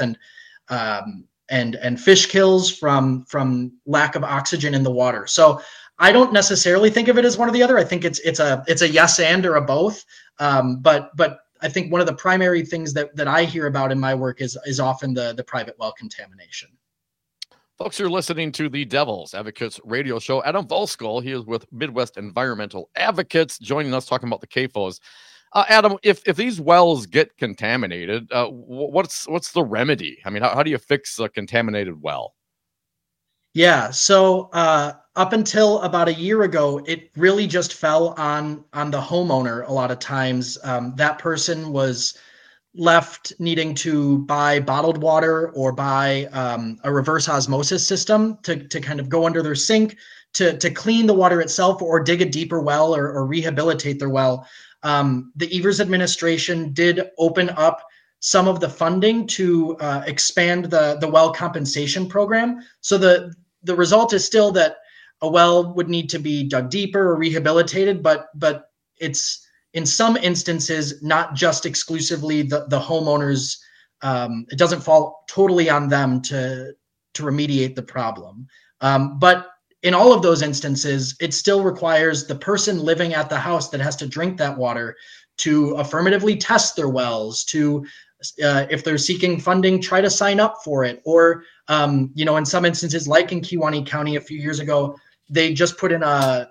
and fish kills from lack of oxygen in the water. So I don't necessarily think of it as one or the other. I think it's a yes and or a both. But I think one of the primary things that I hear about in my work is often the private well contamination. Folks, you're listening to the Devil's Advocates radio show. Adam Volskol, he is with Midwest Environmental Advocates, joining us talking about the CAFOs. Adam, if these wells get contaminated, what's the remedy? I mean, how do you fix a contaminated well? Yeah, so up until about a year ago, it really just fell on the homeowner a lot of times. That person was left needing to buy bottled water or buy a reverse osmosis system to kind of go under their sink to clean the water itself or dig a deeper well or rehabilitate their well. The Evers administration did open up some of the funding to expand the well compensation program. So the result is still that a well would need to be dug deeper or rehabilitated, but it's in some instances not just exclusively the homeowners. It doesn't fall totally on them to remediate the problem. But in all of those instances, it still requires the person living at the house that has to drink that water to affirmatively test their wells, to if they're seeking funding, try to sign up for it. Or, in some instances, like in Kewaunee County a few years ago, they just put in a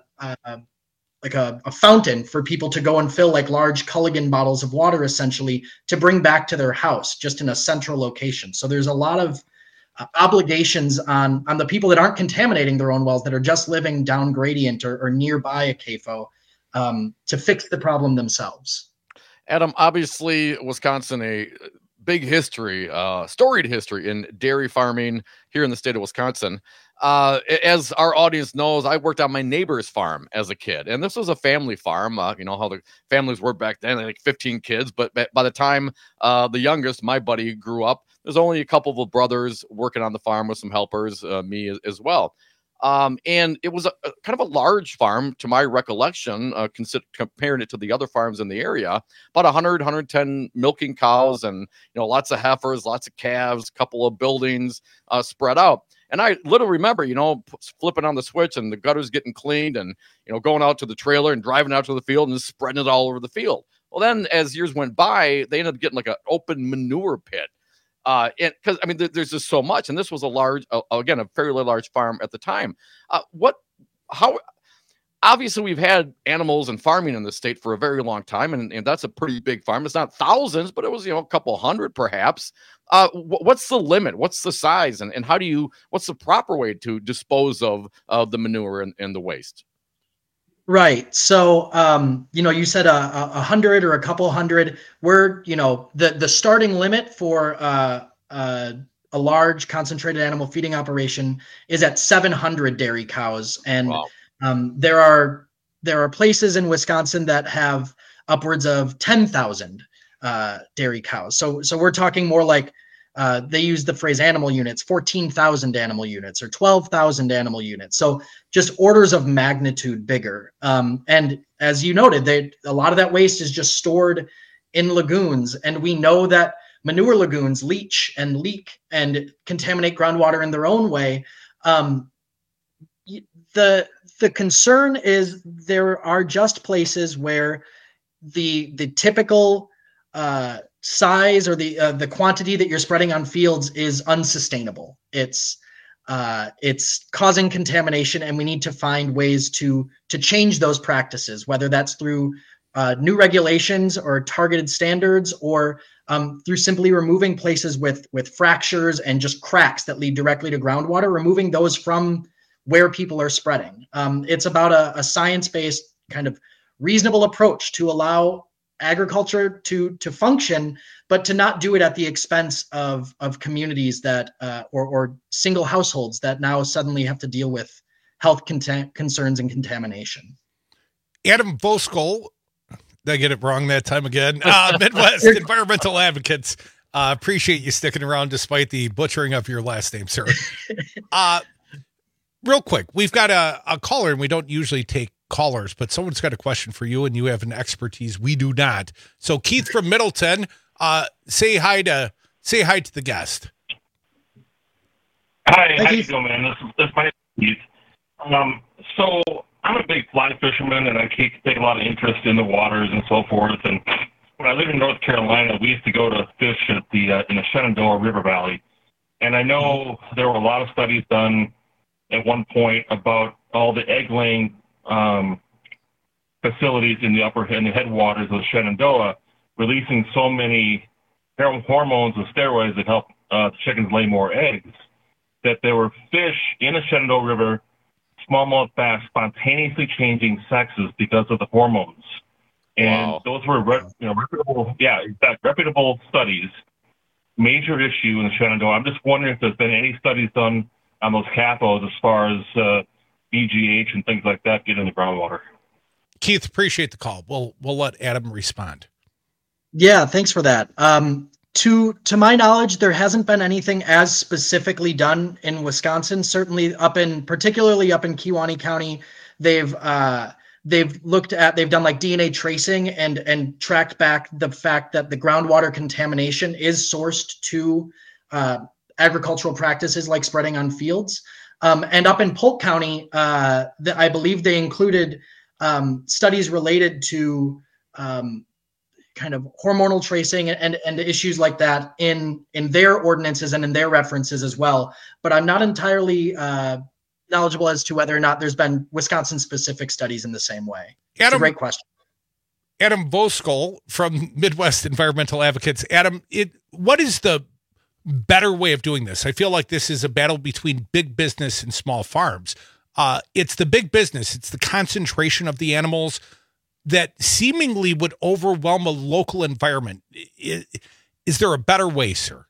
fountain for people to go and fill like large Culligan bottles of water, essentially, to bring back to their house, just in a central location. So there's a lot of obligations on the people that aren't contaminating their own wells, that are just living down gradient or nearby a CAFO, to fix the problem themselves. Adam, obviously, Wisconsin, a big history, storied history in dairy farming here in the state of Wisconsin. As our audience knows, I worked on my neighbor's farm as a kid, and this was a family farm. You know how the families were back then, like 15 kids. But by the time the youngest, my buddy, grew up, there's only a couple of brothers working on the farm with some helpers, me as well. And it was a kind of a large farm, to my recollection, comparing it to the other farms in the area. About 110 milking cows, and lots of heifers, lots of calves, couple of buildings spread out. And I literally remember, flipping on the switch and the gutters getting cleaned, and going out to the trailer and driving out to the field and just spreading it all over the field. Well, then as years went by, they ended up getting like an open manure pit. Because there's just so much, and this was a fairly large farm at the time. Obviously we've had animals and farming in the state for a very long time, and that's a pretty big farm. It's not thousands, but it was a couple hundred perhaps. What's the limit? What's the size, and what's the proper way to dispose of the manure and the waste? Right. So, you said 100 or a couple hundred. We're, the starting limit for a large concentrated animal feeding operation is at 700 dairy cows. And wow. There are places in Wisconsin that have upwards of 10,000 dairy cows. So we're talking more like they use the phrase animal units, 14,000 animal units or 12,000 animal units. So just orders of magnitude bigger. And as you noted, a lot of that waste is just stored in lagoons. And we know that manure lagoons leach and leak and contaminate groundwater in their own way. The concern is there are just places where the typical size or the quantity that you're spreading on fields is unsustainable. It's causing contamination, and we need to find ways to change those practices, whether that's through new regulations or targeted standards, or through simply removing places with fractures and just cracks that lead directly to groundwater, removing those from where people are spreading. It's about a science-based kind of reasonable approach to allow agriculture to function, but to not do it at the expense of communities that or single households that now suddenly have to deal with health concerns and contamination. Adam Voskuhl, did I get it wrong that time again? Midwest Environmental Advocates. Appreciate you sticking around despite the butchering of your last name, sir. Real quick, we've got a caller, and we don't usually take callers, but someone's got a question for you, and you have an expertise we do not. So Keith from Middleton, say hi to the guest. Hi, how you doing, man? This is my name, Keith. So I'm a big fly fisherman, and I take a lot of interest in the waters and so forth. And when I lived in North Carolina, we used to go to fish at in the Shenandoah River Valley. And I know there were a lot of studies done at one point about all the egg-laying facilities in the headwaters of the Shenandoah releasing so many hormones and steroids that help the chickens lay more eggs, that there were fish in the Shenandoah River, smallmouth bass, spontaneously changing sexes because of the hormones. And those were reputable studies. Major issue in the Shenandoah. I'm just wondering if there's been any studies done on those CAFOs as far as BGH and things like that get in the groundwater. Keith, appreciate the call. We'll let Adam respond. Yeah, thanks for that. To my knowledge, there hasn't been anything as specifically done in Wisconsin. Certainly particularly up in Kewaunee County, they've done like DNA tracing and tracked back the fact that the groundwater contamination is sourced to agricultural practices like spreading on fields. And up in Polk County, I believe they included studies related to kind of hormonal tracing and issues like that in their ordinances and in their references as well. But I'm not entirely knowledgeable as to whether or not there's been Wisconsin-specific studies in the same way. It's a great question. Adam Voskuhl from Midwest Environmental Advocates. Adam, what is the better way of doing this? I feel like this is a battle between big business and small farms. It's the big business. It's the concentration of the animals that seemingly would overwhelm a local environment. Is there a better way, sir?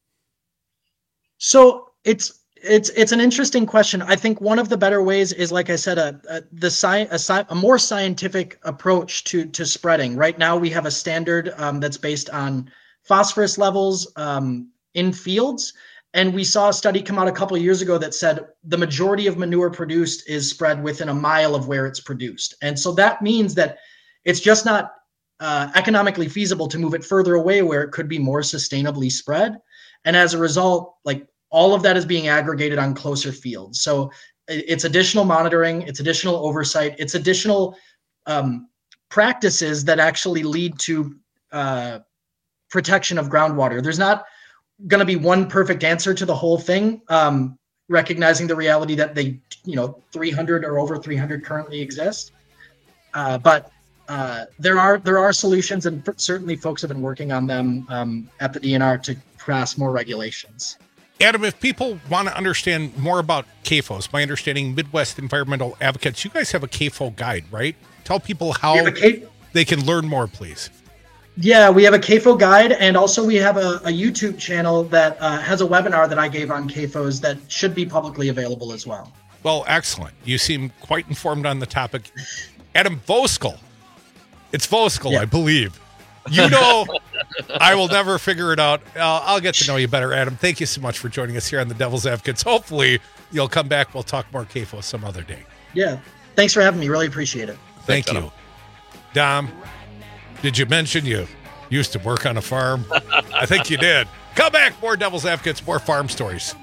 So it's an interesting question. I think one of the better ways is, like I said, a more scientific approach to spreading. Right now, we have a standard that's based on phosphorus levels in fields. And we saw a study come out a couple of years ago that said the majority of manure produced is spread within a mile of where it's produced. And so that means that it's just not economically feasible to move it further away where it could be more sustainably spread. And as a result, like all of that is being aggregated on closer fields. So it's additional monitoring, it's additional oversight, it's additional practices that actually lead to protection of groundwater. There's not going to be one perfect answer to the whole thing, recognizing the reality that 300 or over 300 currently exist. But there are solutions, and certainly folks have been working on them at the DNR to pass more regulations. Adam, if people want to understand more about CAFOs, my understanding, Midwest Environmental Advocates, you guys have a CAFO guide, right? Tell people how they can learn more, please. Yeah, we have a CAFO guide, and also we have a YouTube channel that has a webinar that I gave on CAFOs that should be publicly available as well. Well, excellent. You seem quite informed on the topic. Adam Voskuhl. It's Voskuhl, yeah. I believe. You know, I will never figure it out. I'll get to know you better, Adam. Thank you so much for joining us here on the Devil's Advocates. Hopefully, you'll come back. We'll talk more CAFO some other day. Yeah. Thanks for having me. Really appreciate it. Thank you. Dom, did you mention you used to work on a farm? I think you did. Come back. More Devil's Advocates, more farm stories.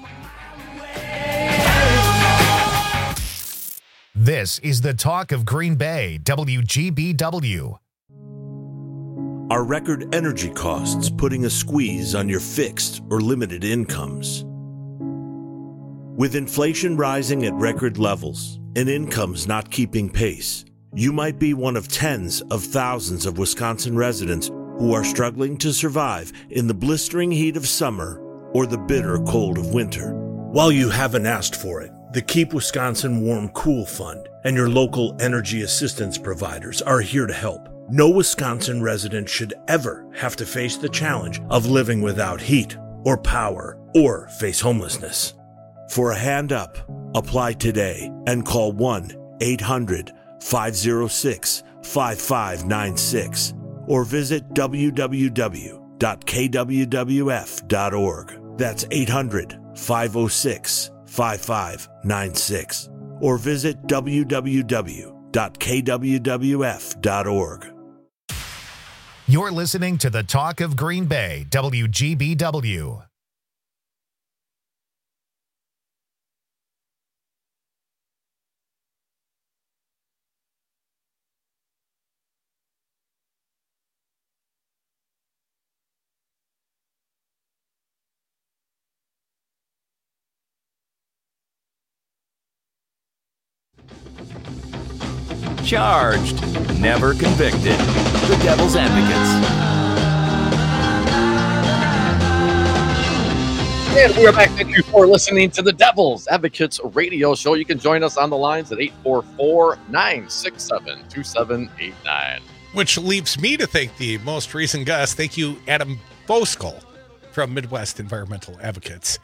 This is the talk of Green Bay, WGBW. Are record energy costs putting a squeeze on your fixed or limited incomes? With inflation rising at record levels and incomes not keeping pace, you might be one of tens of thousands of Wisconsin residents who are struggling to survive in the blistering heat of summer or the bitter cold of winter. While you haven't asked for it, the Keep Wisconsin Warm Cool Fund and your local energy assistance providers are here to help. No Wisconsin resident should ever have to face the challenge of living without heat or power or face homelessness. For a hand up, apply today and call 1-800-506-5596 or visit www.kwwf.org. That's 800-506-5596 or visit www.kwwf.org. You're listening to the Talk of Green Bay, WGBW. Charged, never convicted. The Devil's Advocates. And we are back. Thank you for listening to the Devil's Advocates radio show. You can join us on the lines at 844-967-2789. Which leaves me to thank the most recent guest. Thank you, Adam Voskuhl from Midwest Environmental Advocates.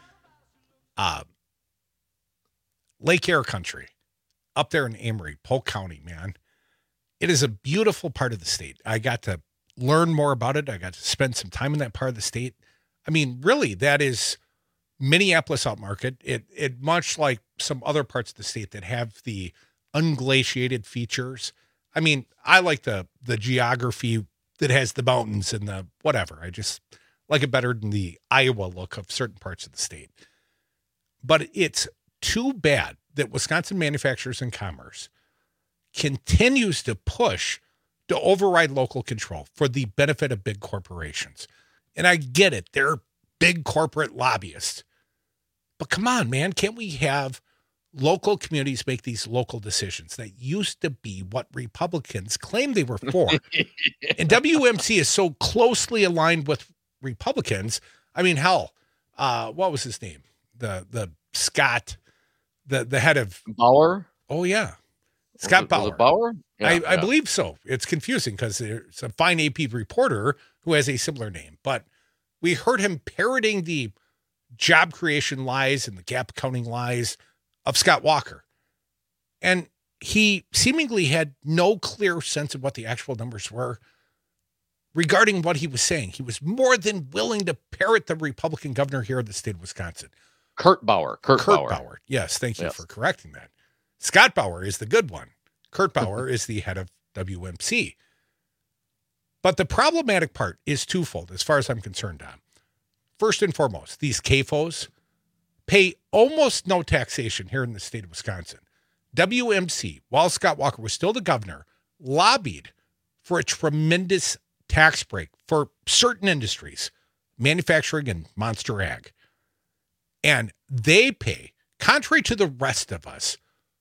Lake Air Country, up there in Amory, Polk County, man. It is a beautiful part of the state. I got to learn more about it. I got to spend some time in that part of the state. I mean, really, that is Minneapolis outmarket. It much like some other parts of the state that have the unglaciated features. I mean, I like the geography that has the mountains and the whatever. I just like it better than the Iowa look of certain parts of the state. But it's too bad that Wisconsin Manufacturers and Commerce continues to push to override local control for the benefit of big corporations. And I get it. They're big corporate lobbyists. But come on, man. Can't we have local communities make these local decisions? That used to be what Republicans claimed they were for. And WMC is so closely aligned with Republicans. I mean, hell, what was his name? The Scott, the head of Bauer. Oh yeah. Scott Bauer. Was it Bauer? Yeah, I believe so. It's confusing because there's a fine AP reporter who has a similar name, but we heard him parroting the job creation lies and the gap accounting lies of Scott Walker. And he seemingly had no clear sense of what the actual numbers were regarding what he was saying. He was more than willing to parrot the Republican governor here in the state of Wisconsin. Kurt Bauer. Kurt Bauer. Yes, thank you for correcting that. Scott Bauer is the good one. Kurt Bauer is the head of WMC. But the problematic part is twofold, as far as I'm concerned, Don. First and foremost, these CAFOs pay almost no taxation here in the state of Wisconsin. WMC, while Scott Walker was still the governor, lobbied for a tremendous tax break for certain industries, manufacturing and monster ag. And they pay, contrary to the rest of us,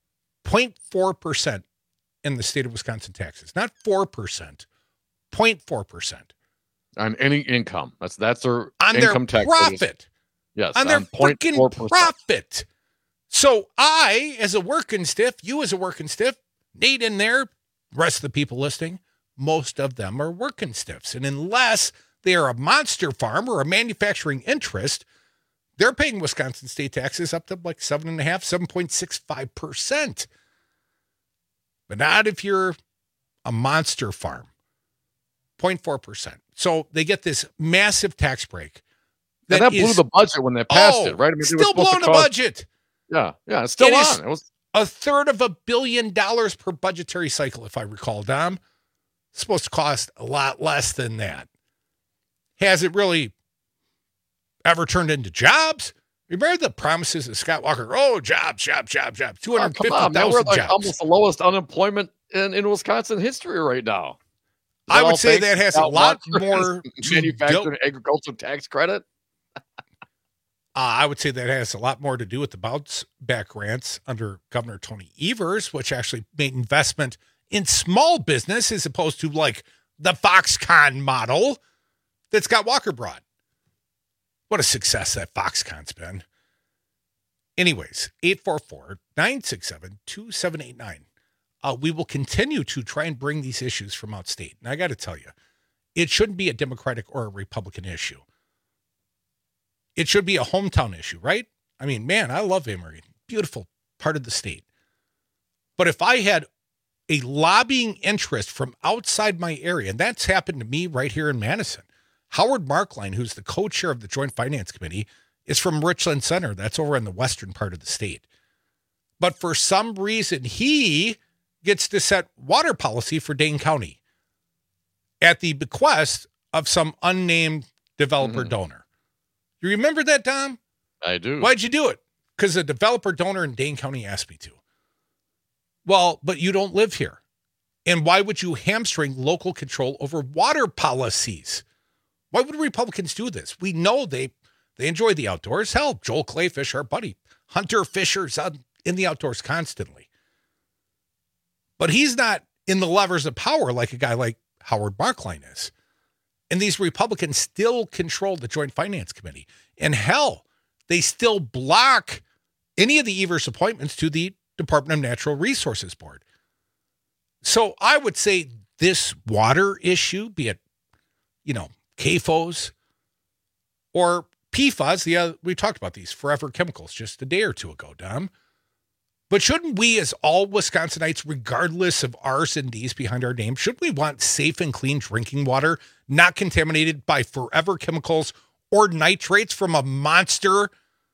0.4% in the state of Wisconsin taxes. Not 4%, 0.4%. On any income. That's their on income their tax. Profit. Yes. On their freaking profit. So I, as a working stiff, you as a working stiff, Nate in there, rest of the people listening, most of them are working stiffs. And unless they are a monster farm or a manufacturing interest, they're paying Wisconsin state taxes up to like 7.65%. But not if you're a monster farm. 0.4%. So they get this massive tax break. That blew the budget when they passed it, right? I mean, still blowing the budget. Yeah, it's still on. It was $333 billion per budgetary cycle, if I recall, Dom. It's supposed to cost a lot less than that. Has it really ever turned into jobs? Remember the promises of Scott Walker? Oh, jobs. 250,000 we're like jobs. almost the lowest unemployment in Wisconsin history right now. I would say that has a lot more manufactured agricultural tax credit. I would say that has a lot more to do with the bounce back grants under Governor Tony Evers, which actually made investment in small business as opposed to like the Foxconn model that Scott Walker brought. What a success that Foxconn's been. Anyways, 844-967-2789. We will continue to try and bring these issues from outstate. And I got to tell you, it shouldn't be a Democratic or a Republican issue. It should be a hometown issue, right? I mean, man, I love Emory. Beautiful part of the state. But if I had a lobbying interest from outside my area, and that's happened to me right here in Madison. Howard Markline, who's the co-chair of the Joint Finance Committee, is from Richland Center. That's over in the western part of the state. But for some reason, he gets to set water policy for Dane County at the bequest of some unnamed developer donor. You remember that, Dom? I do. Why'd you do it? Because a developer donor in Dane County asked me to. Well, but you don't live here. And why would you hamstring local control over water policies? Why would Republicans do this? We know they enjoy the outdoors. Hell, Joel Clayfish, our buddy, Hunter Fisher's in the outdoors constantly. But he's not in the levers of power like a guy like Howard Markline is. And these Republicans still control the Joint Finance Committee. And hell, they still block any of the Evers appointments to the Department of Natural Resources Board. So I would say this water issue, be it, CAFOs or PFAS, we talked about these forever chemicals just a day or two ago, Dom. But shouldn't we, as all Wisconsinites, regardless of R's and D's behind our name, should we want safe and clean drinking water, not contaminated by forever chemicals or nitrates from a monster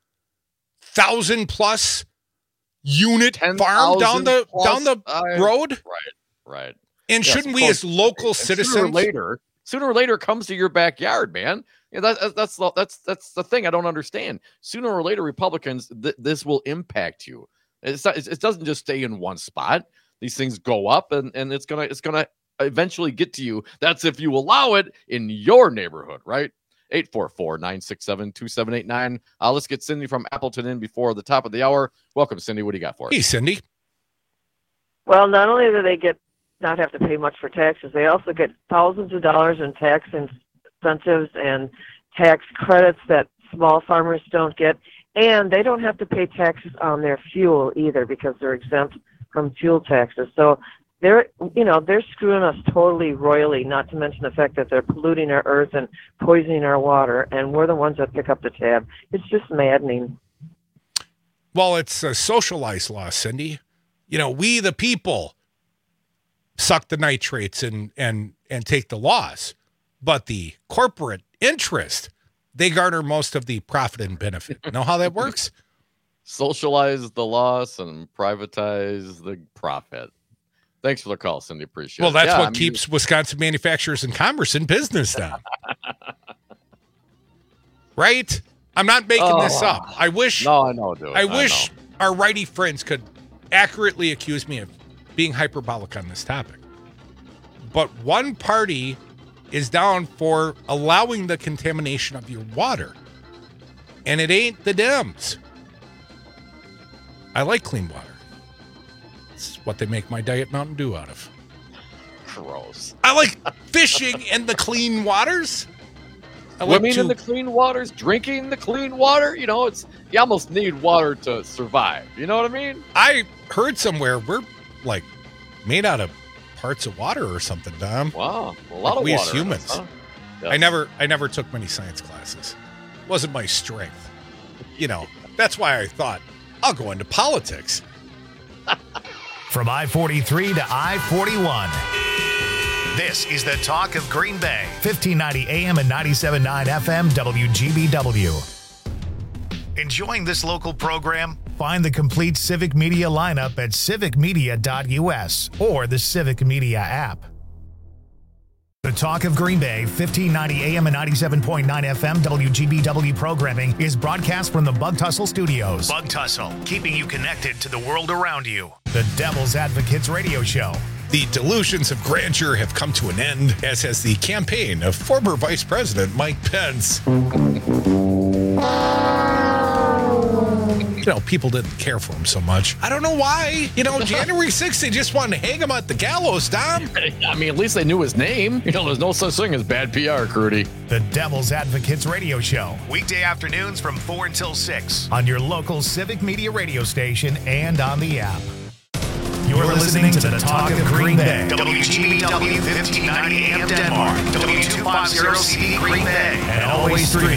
1,000+ unit farm down the road? Right. And shouldn't we, as local citizens, sooner or later comes to your backyard, man. That's the thing I don't understand. Sooner or later, Republicans, this will impact you. It doesn't just stay in one spot. These things go up, and it's gonna eventually get to you. That's if you allow it in your neighborhood, right? 844-967-2789. Let's get Cindy from Appleton in before the top of the hour. Welcome, Cindy. What do you got for us? Hey, Cindy. Well, not only do they not have to pay much for taxes, they also get thousands of dollars in tax incentives and tax credits that small farmers don't get. And they don't have to pay taxes on their fuel either because they're exempt from fuel taxes. So they're screwing us totally royally, not to mention the fact that they're polluting our earth and poisoning our water, and we're the ones that pick up the tab. It's just maddening. Well, it's a socialized law, Cindy. We the people suck the nitrates and take the loss, but the corporate interest, they garner most of the profit and benefit. Know how that works? Socialize the loss and privatize the profit. Thanks for the call, Cindy. Appreciate it. Well, that's what keeps Wisconsin manufacturers and commerce in business now. Right? I'm not making this up. I wish. No, I know, dude. I wish our righty friends could accurately accuse me of being hyperbolic on this topic. But one party is down for allowing the contamination of your water. And it ain't the Dems. I like clean water. It's what they make my Diet Mountain Dew out of. Gross. I like fishing in the clean waters. Swimming in the clean waters, drinking the clean water. You almost need water to survive. You know what I mean? I heard somewhere we're like made out of parts of water or something, Dom. Wow, a lot of we water. As humans. Huh? Yes. I never took many science classes. It wasn't my strength. That's why I thought I'll go into politics. From I-43 to I-41. This is the talk of Green Bay. 1590 AM and 97.9 FM WGBW. Enjoying this local program? Find the complete Civic Media lineup at civicmedia.us or the Civic Media app. The Talk of Green Bay, 1590 AM and 97.9 FM WGBW programming is broadcast from the Bug Tussle Studios. Bug Tussle, keeping you connected to the world around you. The Devil's Advocates Radio Show. The delusions of grandeur have come to an end, as has the campaign of former Vice President Mike Pence. People didn't care for him so much. I don't know why. January 6th, they just wanted to hang him at the gallows, Tom. I mean, at least they knew his name. There's no such thing as bad PR, Crudy. The Devil's Advocates Radio Show, weekday afternoons from 4 until 6 on your local Civic Media radio station and on the app. You're listening to the Talk of Green Bay, WGBW 1590 AM Denmark, W250 CD Green Bay, and always 3